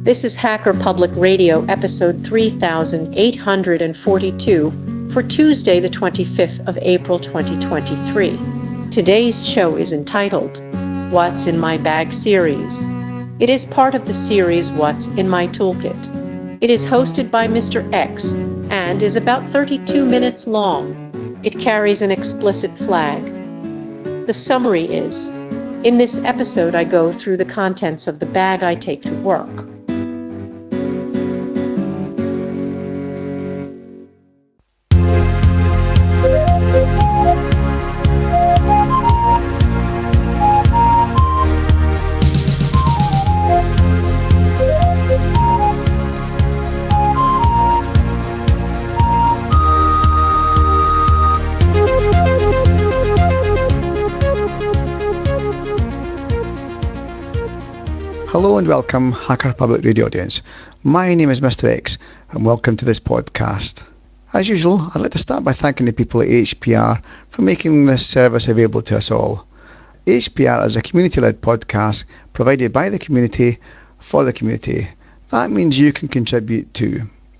This is Hacker Public Radio, episode 3842 for Tuesday, the 25th of April, 2023. Today's show is entitled, What's in My Bag series. It is part of the series What's in My Toolkit. It is hosted by Mr. X and is about 32 minutes long. It carries an explicit flag. The summary is, in this episode I go through the contents of the bag I take to work. Hello and welcome, Hacker Public Radio audience. My name is Mr. X and welcome to this podcast. As usual, I'd like to start by thanking the people at HPR for making this service available to us all. HPR is a community-led podcast provided by the community for the community. That means you can contribute too.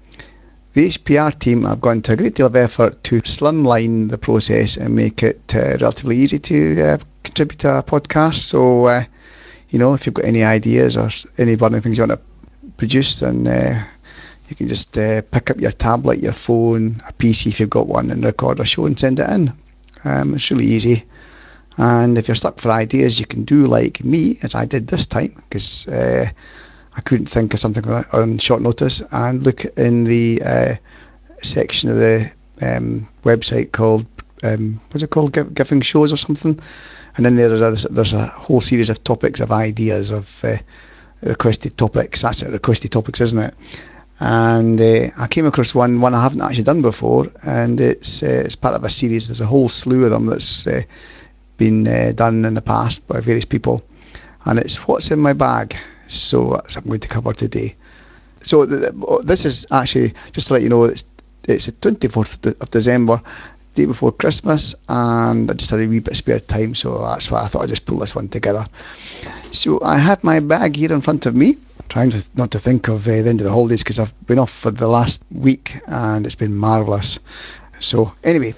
The HPR team have gone to a great deal of effort to slimline the process and make it relatively easy to contribute to a podcast. So, if you've got any ideas or any burning things you want to produce, then you can just pick up your tablet, your phone, a PC if you've got one, and record a show and send it in. It's really easy. And if you're stuck for ideas, you can do like me, as I did this time, because I couldn't think of something on short notice, and look in the section of the website called, what's it called, Giving Shows or something. And then there's a whole series of topics, of ideas, of requested topics. That's it, requested topics, isn't it? And I came across one I haven't actually done before, and it's part of a series. There's a whole slew of them that's been done in the past by various people. And it's What's in My Bag. So that's what I'm going to cover today. So this is actually, just to let you know, it's the 24th of December, day before Christmas, and I just had a wee bit of spare time, so that's why I thought I'd just pull this one together. So I have my bag here in front of me, trying not to think of the end of the holidays, because I've been off for the last week and it's been marvellous. So anyway,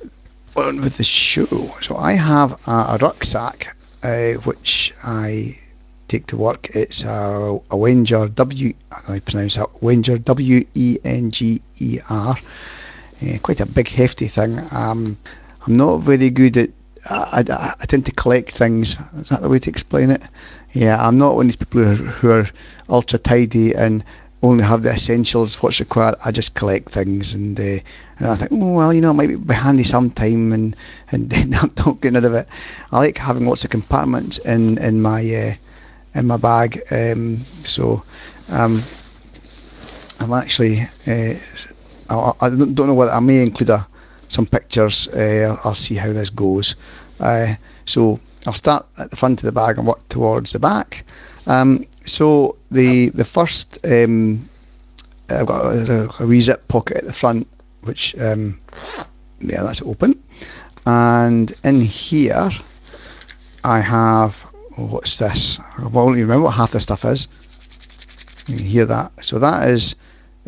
on with the show. So I have a rucksack which I take to work. It's a Wenger Wenger, W-E-N-G-E-R. Quite a big hefty thing. I'm not very good at, I tend to collect things. Is that the way to explain it? Yeah, I'm not one of these people who are ultra tidy and only have the essentials, what's required. I just collect things, and I think, it might be handy sometime, and don't get rid of it. I like having lots of compartments in my bag. So I'm actually I don't know whether I may include some pictures. I'll see how this goes. So I'll start at the front of the bag and work towards the back. So the first, I've got a wee zip pocket at the front, which that's open. And in here I have, what's this? I won't even remember what half this stuff is. You can hear that. So that is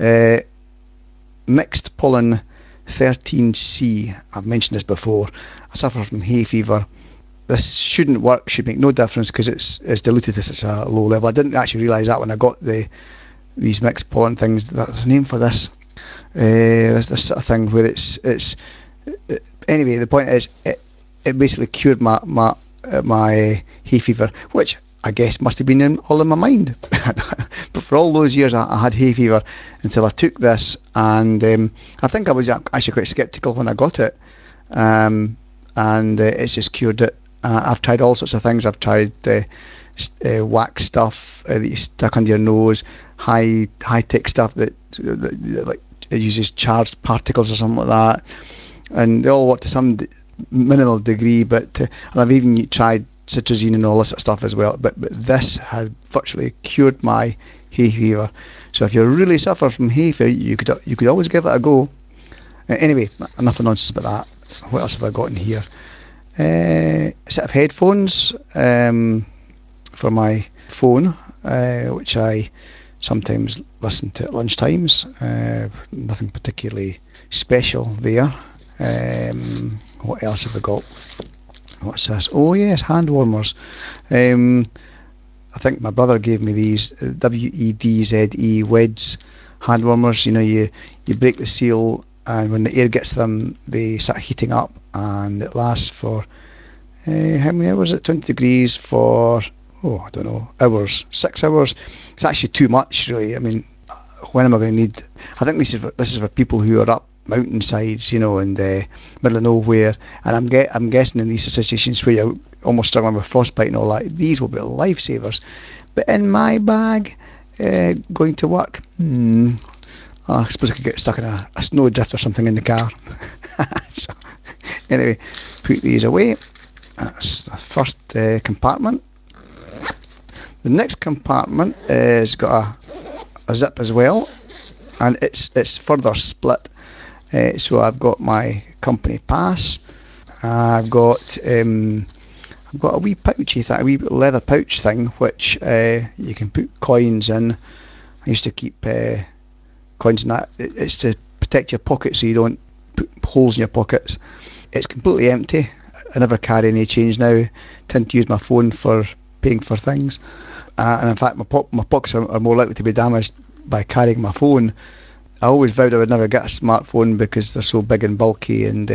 mixed pollen 13C. I've mentioned this before. I suffer from hay fever. This shouldn't work, should make no difference, because it's diluted at such a low level. I didn't actually realise that when I got these mixed pollen things. There's a name for this. There's this sort of thing where it's anyway, the point is it basically cured my hay fever, which I guess must have been all in my mind. But for all those years I had hay fever until I took this, and I think I was actually quite sceptical when I got it, and it's just cured it. I've tried all sorts of things. I've tried wax stuff that you stick under your nose, high tech stuff that like it uses charged particles or something like that, and they all work to some minimal degree. But and I've even tried cetirizine and all this sort of stuff as well, but this has virtually cured my hay fever. So if you really suffer from hay fever, you could always give it a go. Anyway, enough of nonsense about that. What else have I got in here? A set of headphones for my phone, which I sometimes listen to at lunchtimes. Nothing particularly special there. What else have we got? What's this? Oh yes, hand warmers. I think my brother gave me these WEDZE WEDS hand warmers. You know, you break the seal, and when the air gets to them, they start heating up, and it lasts for how many hours? 20 degrees for, I don't know, hours, 6 hours. It's actually too much, really. I mean, when am I going to need? I think this is for people who are up mountainsides, you know, in the middle of nowhere. And I'm guessing in these situations where you're almost struggling with frostbite and all that, these will be lifesavers. But in my bag, going to work, I suppose I could get stuck in a snowdrift or something in the car. So, anyway, put these away. That's the first compartment. The next compartment has got a zip as well, and it's further split. So I've got my company pass. I've got a wee pouchy thing, a wee leather pouch thing, which you can put coins in. I used to keep coins in that. It's to protect your pockets so you don't put holes in your pockets. It's completely empty. I never carry any change now. I tend to use my phone for paying for things. And in fact, my pockets are more likely to be damaged by carrying my phone. I always vowed I would never get a smartphone because they're so big and bulky, and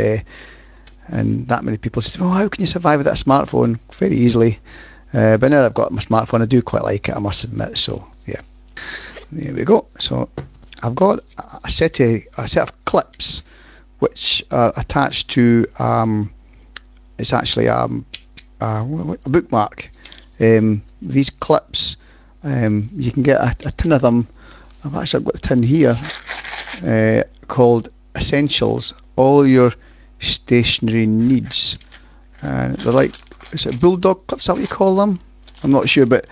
that many people say, "Oh, how can you survive without a smartphone?" Very easily. But now that I've got my smartphone, I do quite like it, I must admit. So yeah, there we go. So I've got a set of clips which are attached to. It's actually a bookmark. These clips, you can get a tin of them. I've got the tin here, called Essentials, All Your Stationery Needs. They're like, is it bulldog clips, is that what you call them? I'm not sure, but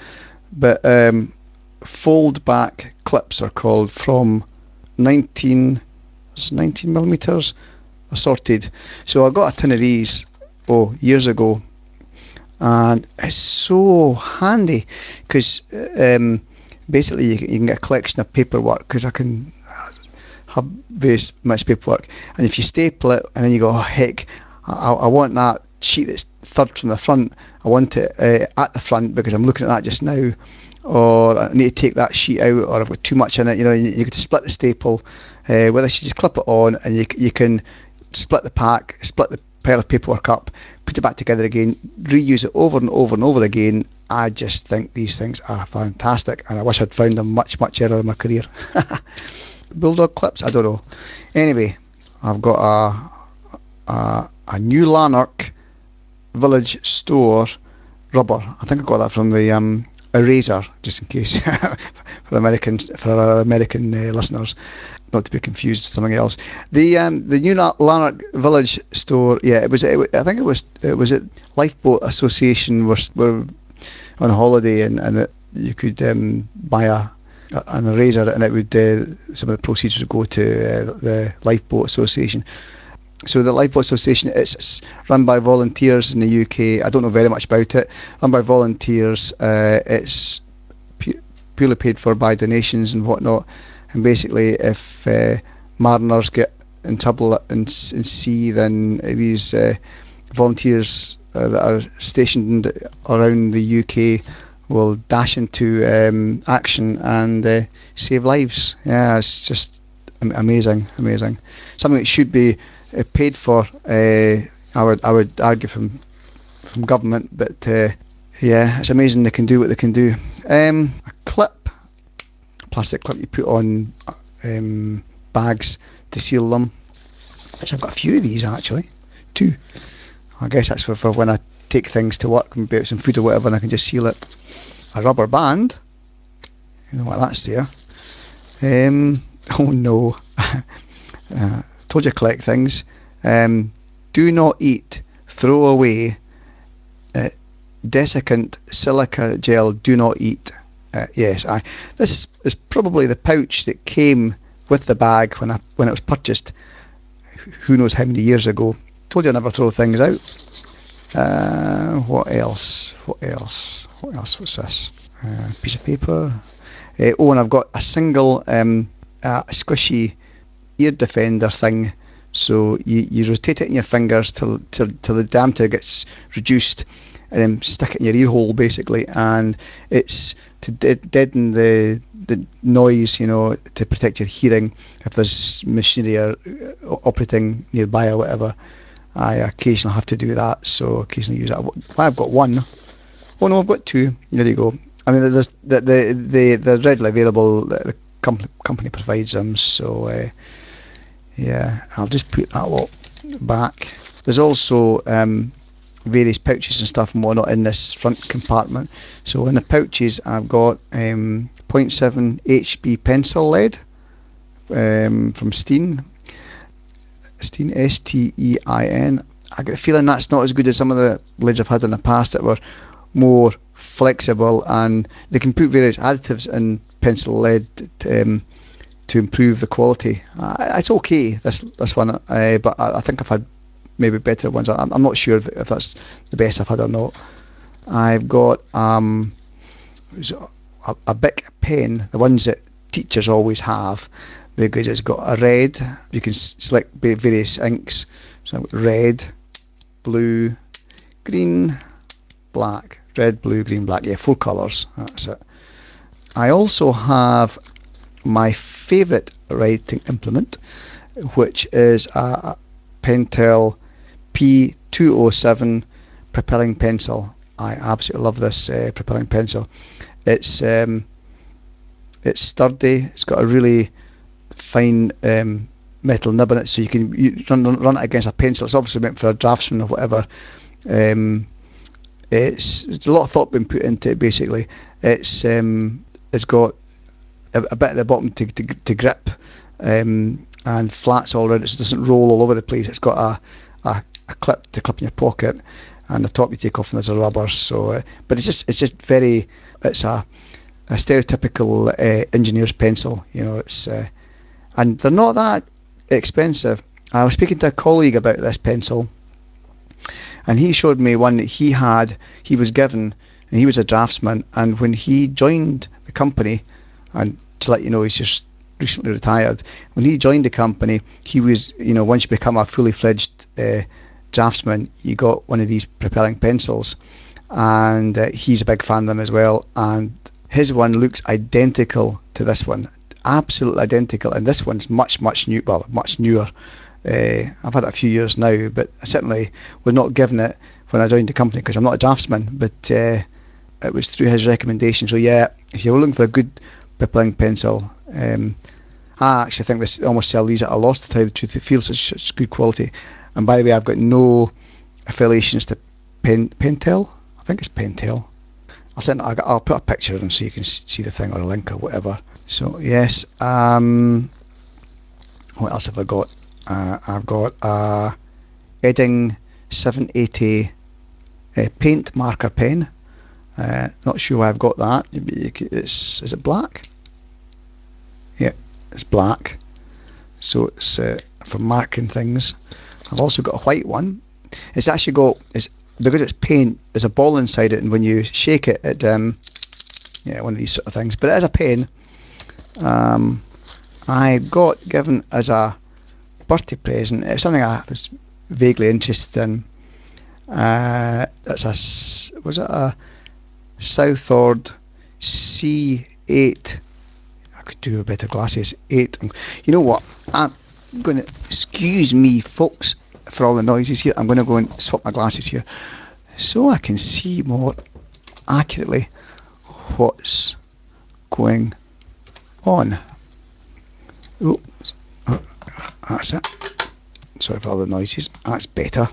fold back clips are called, from 19 millimeters assorted. So I got a tin of these years ago, and it's so handy because basically you can get a collection of paperwork, because I can have various much paperwork, and if you staple it and then you go, oh heck, I want that sheet that's third from the front, I want it at the front because I'm looking at that just now, or I need to take that sheet out, or I've got too much in it, you know, you get to split the staple, whether you just clip it on, and you can split the pack, split the pile of paperwork up, put it back together again, reuse it over and over and over again. I just think these things are fantastic, and I wish I'd found them much earlier in my career. Bulldog clips, I don't know. Anyway, I've got a new Lanark Village Store rubber. I think I got that from the Eraser, just in case for our American listeners, not to be confused with something else. The new Lanark Village Store, yeah, I think it was at Lifeboat Association. We're on holiday, and you could buy an eraser, and it would some of the proceeds would go to the Lifeboat Association. So the Lifeboat Association, it's run by volunteers in the UK. I don't know very much about it. Run by volunteers. It's purely paid for by donations and whatnot. And basically, if mariners get in trouble in sea, then these volunteers that are stationed around the UK will dash into action and save lives. Yeah, it's just amazing. Something that should be paid for, I would argue, from government, but yeah, it's amazing they can do what they can do. A plastic clip you put on bags to seal them, which I've got a few of these actually, 2. I guess that's for when I take things to work, maybe out some food or whatever, and I can just seal it. A rubber band, you know what that's there. Oh no. Told you to collect things. Do not eat, throw away, desiccant silica gel, do not eat. Yes, this is probably the pouch that came with the bag when it was purchased, who knows how many years ago. Told you I never throw things out. What else? What's this? Piece of paper. And I've got a single squishy ear defender thing. So you rotate it in your fingers till the diameter gets reduced, and then stick it in your ear hole basically, and it's to deaden the noise, to protect your hearing if there's machinery operating nearby or whatever. I occasionally have to do that, so occasionally use it. I've got one. Oh no, I've got two. There you go. I mean, there's they're readily available. The company provides them, so yeah, I'll just put that lot back. There's also various pouches and stuff and whatnot in this front compartment. So in the pouches, I've got 0.7 HB pencil lead from Steen. Steen, Stein. I get the feeling that's not as good as some of the leads I've had in the past that were more flexible, and they can put various additives in pencil lead to improve the quality. It's okay, this one, but I think I've had maybe better ones. I'm not sure if that's the best I've had or not. I've got a Bic pen, the ones that teachers always have, because it's got a red. You can select various inks. So I've got red, blue, green, black. Red, blue, green, black. Yeah, 4 colours. That's it. I also have my favourite writing implement, which is a Pentel P207 propelling pencil. I absolutely love this propelling pencil. It's sturdy. It's got a really fine metal nib in it, so you can run it against a pencil. It's obviously meant for a draftsman or whatever. It's a lot of thought being put into it. Basically, it's got a bit at the bottom to grip, and flats all around it, so it doesn't roll all over the place. It's got a clip to clip in your pocket, and the top you take off and there's a rubber. So, but it's just very. It's a stereotypical engineer's pencil. It's and they're not that expensive. I was speaking to a colleague about this pencil, and he showed me one that he was given, and he was a draftsman, and when he joined the company, and to let you know, he's just recently retired, when he joined the company, he was, once you become a fully fledged draftsman, you got one of these propelling pencils, and he's a big fan of them as well, and his one looks identical to this one, absolutely identical, and this one's much newer. I've had it a few years now, but I certainly was not given it when I joined the company because I'm not a draftsman, but it was through his recommendation. So yeah, if you're looking for a good propelling pencil, I actually think they almost sell these at a loss, to tell you the truth. It feels such good quality. And by the way, I've got no affiliations to Pentel. I think it's Pentel. I'll put a picture in so you can see the thing, or a link or whatever. So yes, what else have I got? I've got a Edding 780 paint marker pen. Not sure why I've got that. Is it black? Yeah, it's black. So it's for marking things. I've also got a white one. It's actually because it's paint, there's a ball inside it, and when you shake it, one of these sort of things. But it is a pen. I got given as a birthday present. It's something I was vaguely interested in. Was it a Southord C8? I could do with better glasses. 8. You know what? I'm going to, excuse me, folks, for all the noises here. I'm going to go and swap my glasses here so I can see more accurately what's going on. Oh, that's it. Sorry for all the noises. That's better.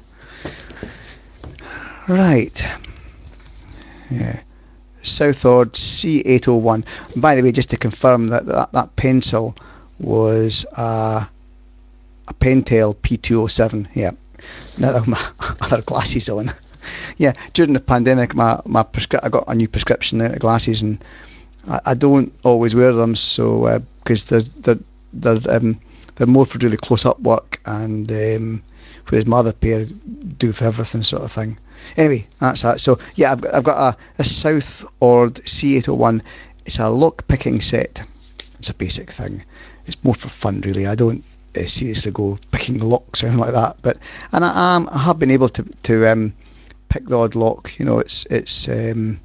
Right. Yeah. Southord C801. By the way, just to confirm that pencil was a Pentel P207. Yeah. Now that my other glasses on. Yeah. During the pandemic, I got a new prescription glasses, and I don't always wear them, so because they're more for really close up work, and whereas my other pair do for everything, sort of thing. Anyway, that's that. So yeah, I've got a Southord C801. It's a lock picking set. It's a basic thing. It's more for fun, really. I don't seriously go picking locks or anything like that. But I have been able to pick the odd lock. You know, it's been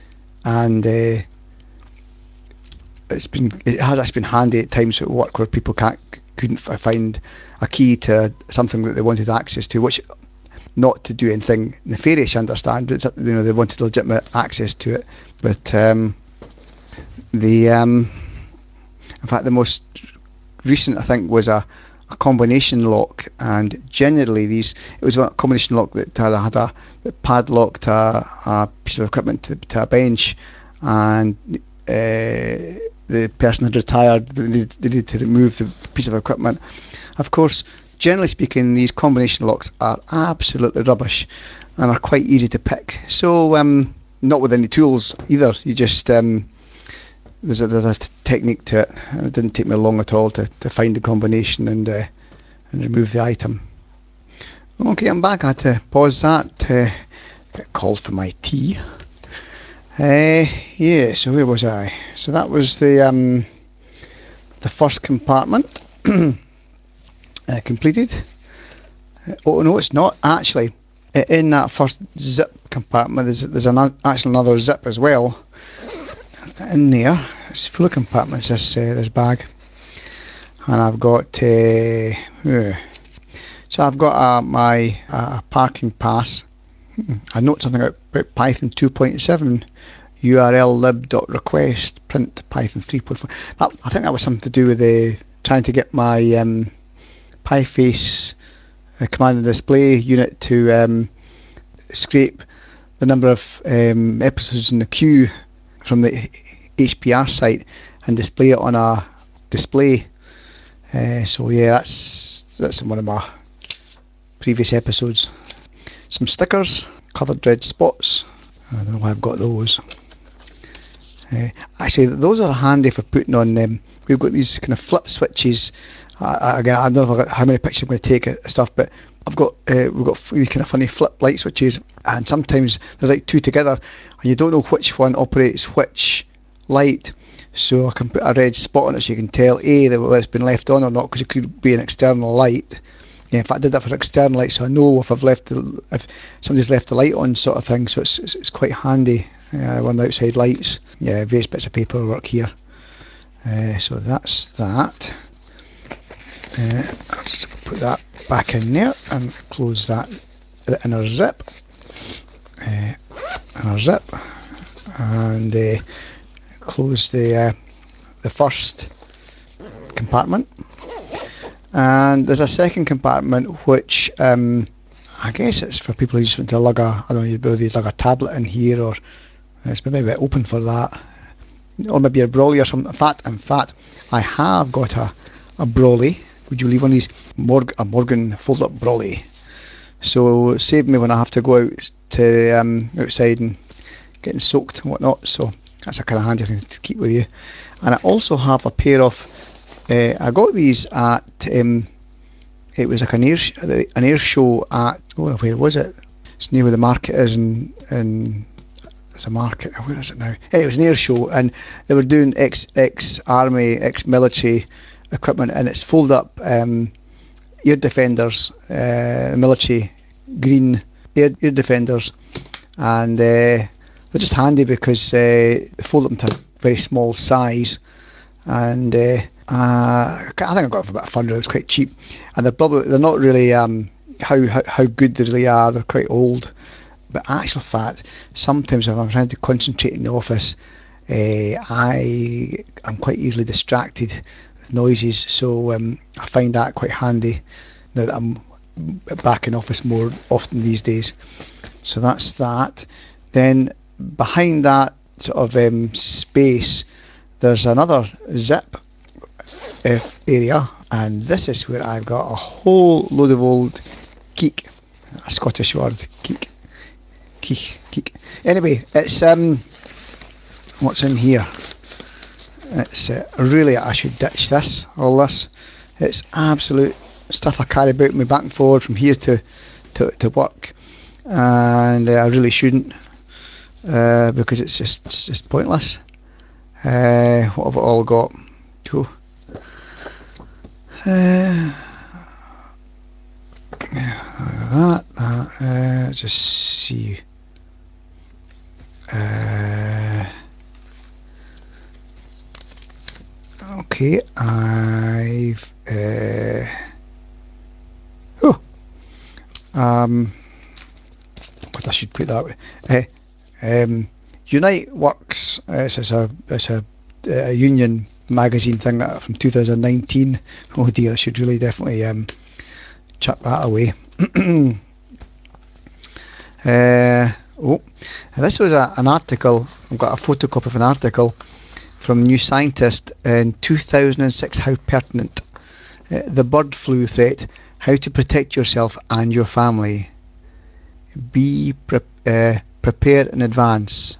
handy at times at work where people couldn't find a key to something that they wanted access to, which not to do anything nefarious, I understand, but you know, they wanted legitimate access to it. But in fact, the most recent, I think, was a combination lock, and generally it was a combination lock that had a padlock to a piece of equipment to a bench, and the person had retired, but they needed to remove the piece of equipment. Of course, generally speaking, these combination locks are absolutely rubbish and are quite easy to pick. So not with any tools either. You just there's a technique to it, and it didn't take me long at all to find the combination and remove the item. Okay, I'm back. I had to pause that to get called for my tea. Yeah, so where was I? So that was the first compartment completed. Oh no, it's not actually. In that first zip compartment, there's actually another zip as well. In there, it's full of compartments. This bag, and I've got so I've got my parking pass. I note something about Python 2.7. URL lib.request print Python 3.4. I think that was something to do with trying to get my PyFace command and display unit to scrape the number of episodes in the queue from the HPR site and display it on a display. So yeah, that's one of my previous episodes. Some stickers, coloured red spots. I don't know why I've got those. Actually, those are handy for putting on. We've got these kind of flip switches. Again, I don't know how many pictures I'm going to take of stuff, but we've got these kind of funny flip light switches, and sometimes there's like two together, and you don't know which one operates which light. So I can put a red spot on it so you can tell that it's been left on or not, because it could be an external light. Yeah, in fact, I did that for external light, so I know if somebody's left the light on, sort of thing. So it's quite handy. One of the outside lights. Yeah, various bits of paperwork here. So that's that. I'll just put that back in there and close that, the inner zip. And close the first compartment. And there's a second compartment which I guess it's for people who just want to lug whether lug a tablet in here, or it's maybe a bit open for that, or maybe a brolly or something. In fact, I have got a brolly. Would you believe one of these? A Morgan fold-up brolly. So save me when I have to go out to outside and getting soaked and whatnot. So that's a kind of handy thing to keep with you. And I also have a pair of. I got these at. It was like an air show at. Oh, where was it? It's near where the market is, and there's a market. Where is it now? Hey, it was an air show, and they were doing ex-army, ex-military equipment, and it's fold up air defenders, military green air defenders, and they're just handy because they fold them to a very small size, and I think I got it for about £100. It was quite cheap, and they're not really how good they really are. They're quite old, but actual fact, sometimes if I'm trying to concentrate in the office, I'm quite easily distracted with noises, so I find that quite handy now that I'm back in office more often these days. So that's that. Then behind that sort of space, there's another zip area, and this is where I've got a whole load of old keek, a Scottish word, keek. Anyway, it's what's in here. It's really, I should ditch all this. It's absolute stuff I carry about me back and forward from here to work, and I really shouldn't, because it's just pointless. What have I all got? Cool. Just see. Okay, I've what I should put that way. Unite Works. It's a union magazine thing from 2019. Oh dear, I should really definitely chuck that away. This was an article. I've got a photocopy of an article from New Scientist in 2006. How pertinent. The bird flu threat. How to protect yourself and your family. Be prepared in advance.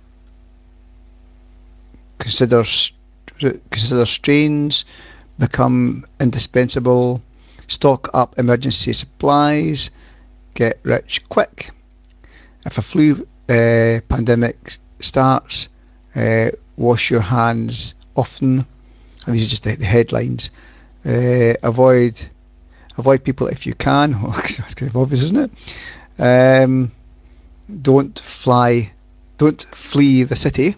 Consider strains become indispensable. Stock up emergency supplies. Get rich quick. If a flu pandemic starts, wash your hands often. And these are just the headlines. Avoid people if you can. That's kind of obvious, isn't it? Don't flee the city.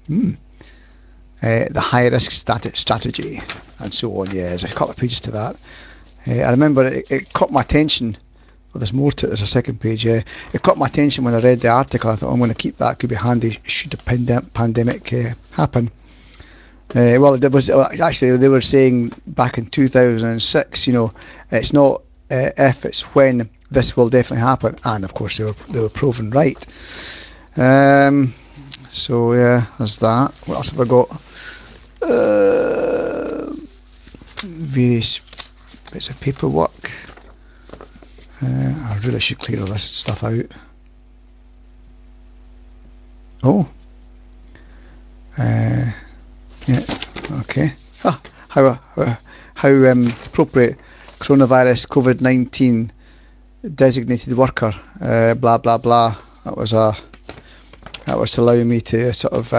The high risk strategy, and so on. Yeah, there's a couple of pages to that. I remember it caught my attention. Well, there's more to it. There's a second page. It caught my attention when I read the article. I thought, I'm going to keep that. Could be handy should a pandemic happen. Well, there was actually, they were saying back in 2006. It's not if, it's when this will definitely happen. And of course, they were proven right. So yeah, there's that. What else have I got? Various bits of paperwork. I really should clear all this stuff out. Oh. Yeah. Okay. How appropriate. Coronavirus COVID-19 designated worker. Blah blah blah. That was to allow me to sort of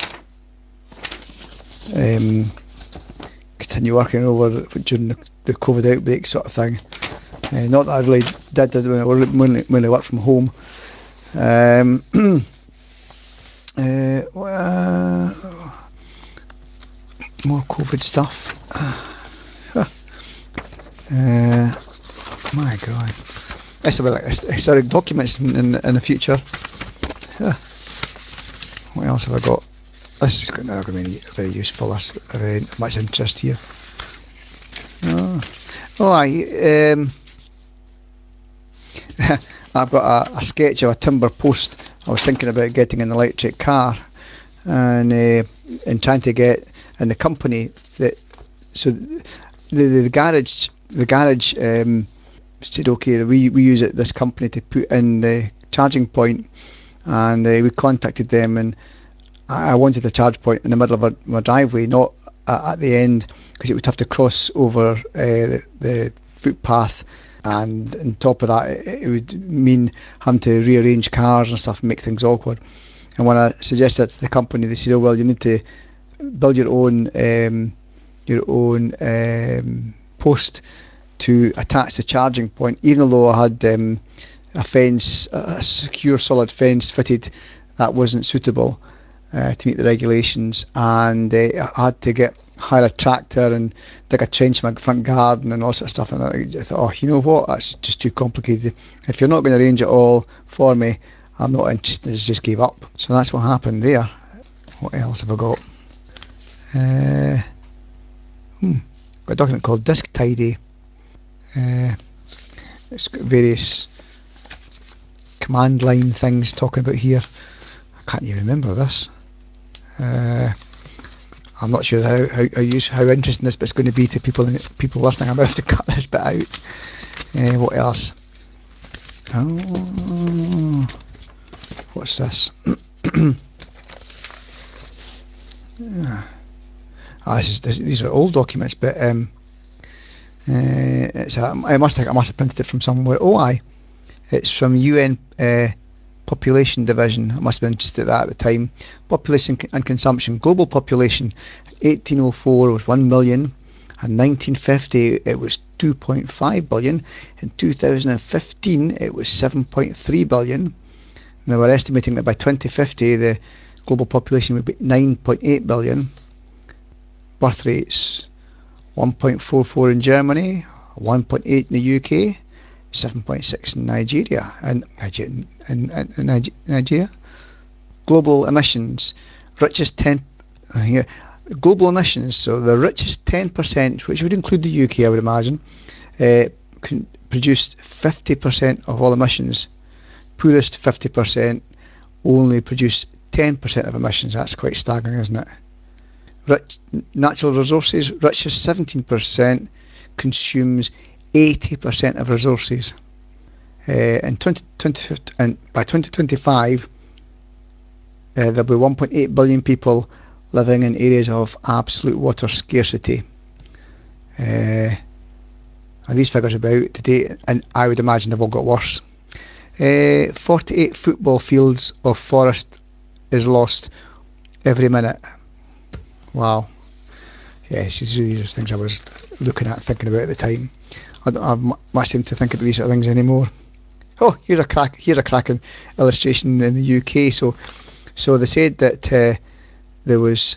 continue working over during the COVID outbreak sort of thing. Not that I really did when I mainly worked from home. More COVID stuff. My God. It's about like historic documents in the future. What else have I got? This is going to be very useful. That's very much interest here. I've got a sketch of a timber post. I was thinking about getting an electric car, and trying to get in the company that. So the garage said, okay, we use this company to put in the charging point, and we contacted them, and I wanted the charge point in the middle of my driveway, not at the end, because it would have to cross over the footpath, and on top of that it would mean having to rearrange cars and stuff and make things awkward. And when I suggested that to the company, they said, oh well, you need to build your own post to attach the charging point. Even though I had a fence, a secure solid fence fitted, that wasn't suitable to meet the regulations, and I had to hire a tractor and dig a trench in my front garden and all that sort of stuff. And I thought, oh, you know what, that's just too complicated. If you're not going to arrange it all for me, I'm not interested. I just gave up. So that's what happened there. What else have I got? Got a document called Disk Tidy. It's got various command line things talking about here. I can't even remember this. I'm not sure how interesting this bit's going to be to people listening. I'm going to have to cut this bit out. What else? Oh, what's this? These are old documents, but I must have printed it from somewhere. Oh, aye. It's from UN Population Division. I must have been interested at that at the time. Population and consumption. Global population, 1804 was 1 million. In 1950, it was 2.5 billion. In 2015, it was 7.3 billion. And they were estimating that by 2050, the global population would be 9.8 billion. Birth rates, 1.44 in Germany, 1.8 in the UK, 7.6 in Nigeria. Nigeria. Global emissions, richest 10 here. Global emissions, so the richest 10%, which would include the UK, I would imagine, produced 50% of all emissions. Poorest 50% only produce 10% of emissions. That's quite staggering, isn't it? Natural resources, richest 17% consumes 80% of resources. And by 2025, there'll be 1.8 billion people living in areas of absolute water scarcity. And these figures are about today, and I would imagine they've all got worse. 48 football fields of forest is lost every minute. Wow. Yes, these are really just things I was looking at, thinking about at the time. I don't have much time to think about these sort of things anymore. Oh, here's a cracking illustration in the UK. So they said that there was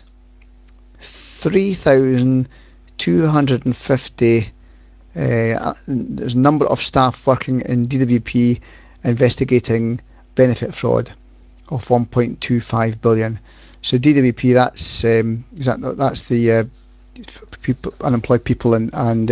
3,250. There's a number of staff working in DWP investigating benefit fraud of 1.25 billion. So DWP, that's the people, unemployed people, and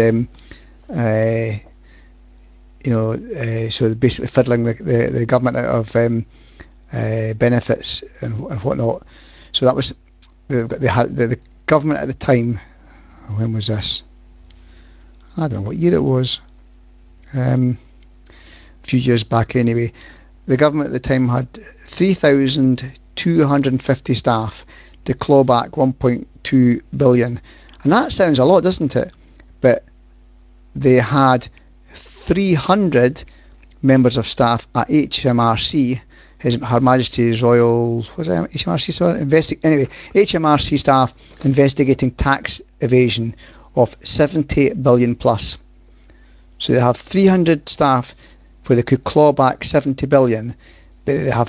so basically fiddling the government out of benefits and whatnot. So that was the government at the time. When was this? I don't know what year it was. A few years back anyway. The government at the time had 3,250 staff to claw back 1.2 billion. And that sounds a lot, doesn't it? But they had 300 members of staff at HMRC, Her Majesty's Royal, was it HMRC? Sorry, HMRC staff investigating tax evasion of 70 billion plus. So they have 300 staff where they could claw back 70 billion, but they have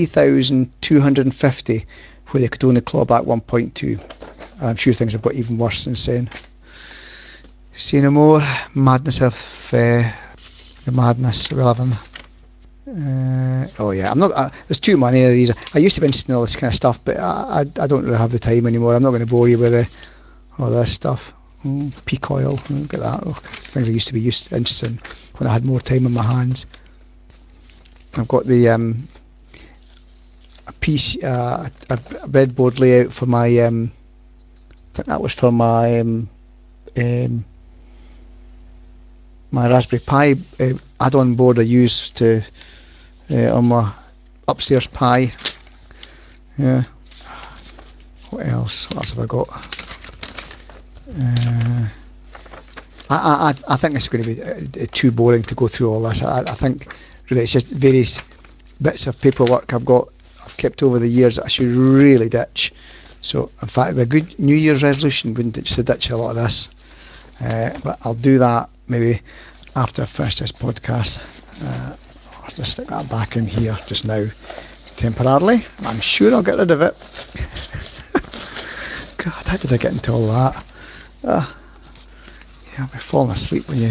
3,250 where they could only claw back 1.2. I'm sure things have got even worse since then. See no more madness of the madness we're having. I'm not. There's too many of these. I used to be interested in all this kind of stuff, but I don't really have the time anymore. I'm not going to bore you with all this stuff. Peak oil, look at that. Things I used to be interested in when I had more time on my hands. I've got the a breadboard layout for my. I think that was for my my Raspberry Pi add-on board I use to on my upstairs Pi. Yeah. What else have I got? I think it's going to be too boring to go through all this. I think really it's just various bits of paperwork I've kept over the years that I should really ditch. So in fact, a good New Year's resolution wouldn't it, just to ditch a lot of this. But I'll do that maybe after I finish this podcast. I'll just stick that back in here just now temporarily. I'm sure I'll get rid of it. God, how did I get into all that? I'll be falling asleep when you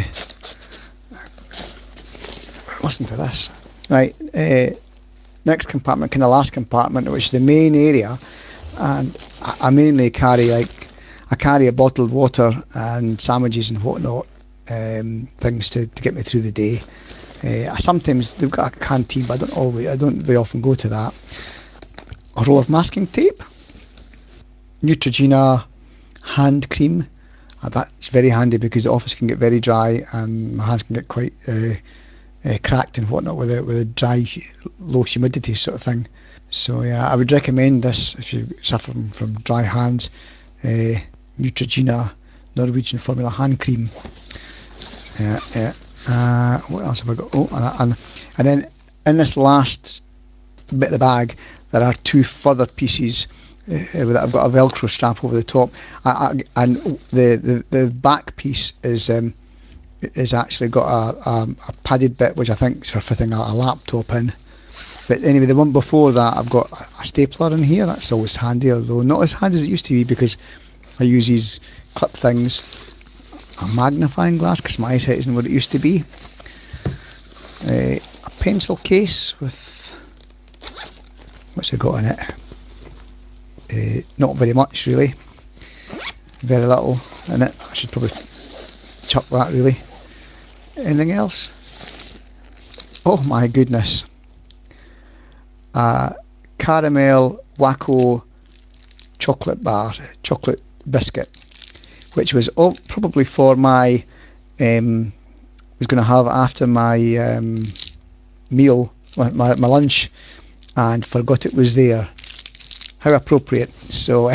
listen to this. Right, next compartment, kind of last compartment, which is the main area, and I mainly carry a bottled water and sandwiches and whatnot, things to get me through the day. Sometimes they've got a canteen, but I don't very often go to that. A roll of masking tape, Neutrogena hand cream. That's very handy because the office can get very dry and my hands can get quite cracked and whatnot with a dry, low humidity sort of thing. So yeah, I would recommend this if you suffer from dry hands. Neutrogena Norwegian Formula hand cream. Yeah. What else have I got? Oh, and then in this last bit of the bag, there are 2 further pieces that I've got a Velcro strap over the top, and the back piece is actually got a padded bit, which I think is for fitting a laptop in. But anyway, the one before that, I've got a stapler in here. That's always handy, although not as handy as it used to be, because I use these clip things, a magnifying glass, because my eyesight isn't what it used to be. A pencil case with, what's it got in it? Not very much, really. Very little in it. I should probably chuck that, really. Anything else? Oh my goodness. Caramel Wacko chocolate biscuit, which was probably for my was going to have after my meal, my lunch, and forgot it was there. How appropriate. So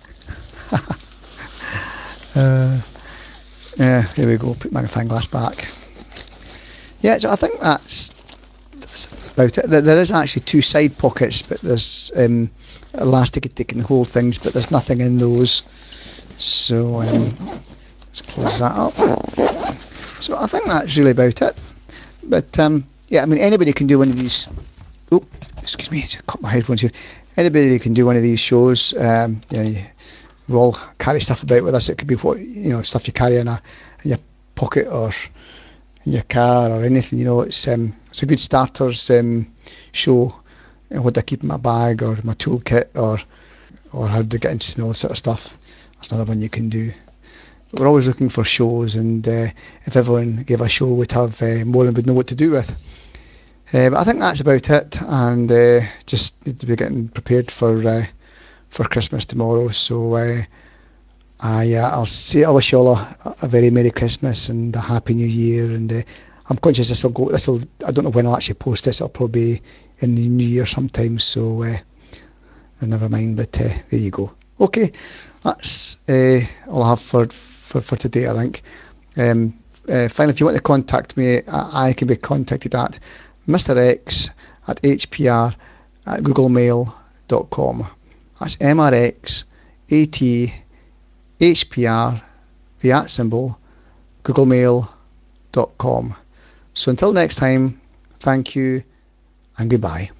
yeah, there we go. Put magnifying glass back. Yeah, so I think that's about it. There is actually 2 side pockets, but there's elastic that can hold things, but there's nothing in those. So let's close that up. So I think that's really about it. But yeah, I mean, anybody can do one of these. Oh, excuse me, I cut my headphones here. Anybody can do one of these shows. We all carry stuff about with us. It could be stuff you carry in your pocket or in your car or anything. It's a good starters show. What do I keep in my bag or my toolkit or how to get into all this sort of stuff. That's another one you can do. But we're always looking for shows, and if everyone gave a show, we'd have more than we'd know what to do with. But I think that's about it, and just need to be getting prepared for Christmas tomorrow. So I wish you all a very Merry Christmas and a Happy New Year. And I'm conscious I don't know when I'll actually post this. It'll probably be in the New Year sometime. So never mind. But there you go. Okay, that's all I have for today, I think. Finally, if you want to contact me, I can be contacted at mrx@hpr@googlemail.com. That's MRX@HPR, the @ googlemail.com. So until next time, thank you and goodbye.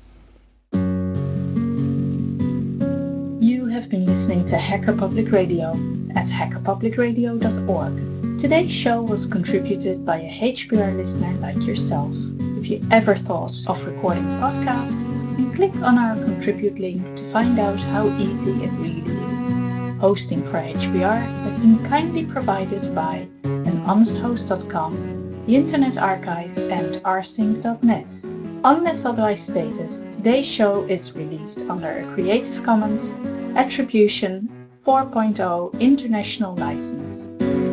You have been listening to Hacker Public Radio at hackerpublicradio.org. Today's show was contributed by a HPR listener like yourself. If you ever thought of recording a podcast, then click on our contribute link to find out how easy it really is. Hosting for HPR has been kindly provided by anhonesthost.com, the Internet Archive, and rsync.net. Unless otherwise stated, today's show is released under a Creative Commons Attribution 4.0 International License.